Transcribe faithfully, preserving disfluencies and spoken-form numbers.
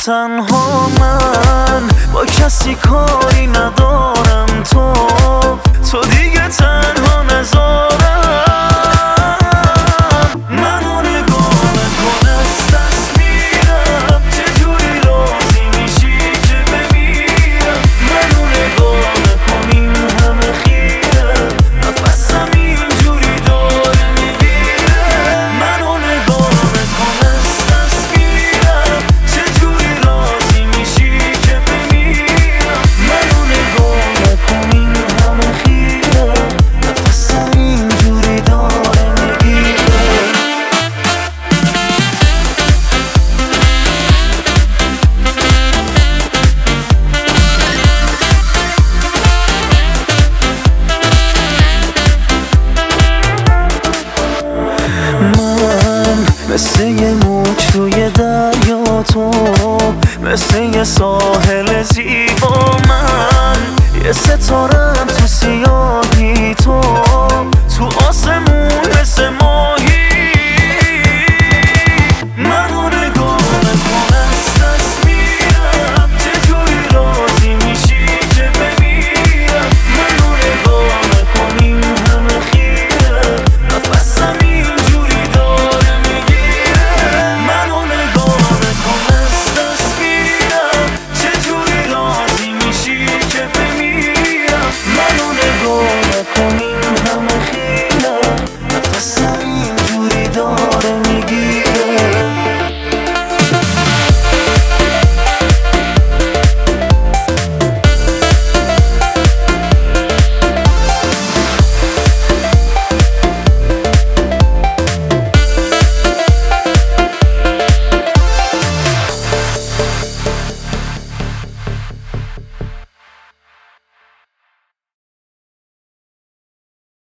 تنها من با کسی کاری ندارم، تو تو دیگه تنها نذارم. منو نگاه نکن از دست میرم، چجوری راضی میشی که بمیرم. منو نگاه نکن این همه خیره، نفسم اینجوری داره میگیره. منو نگاه نکن از دست میرم، چجوری راضی میشی که بمیرم. منو نگاه نکن این همه خیره، نفسم اینجوری داره میگیره. من مثل یه موج توی دریا، تو مثل یه ساحل زیبا. من یه ستارم تو سیاهی، تو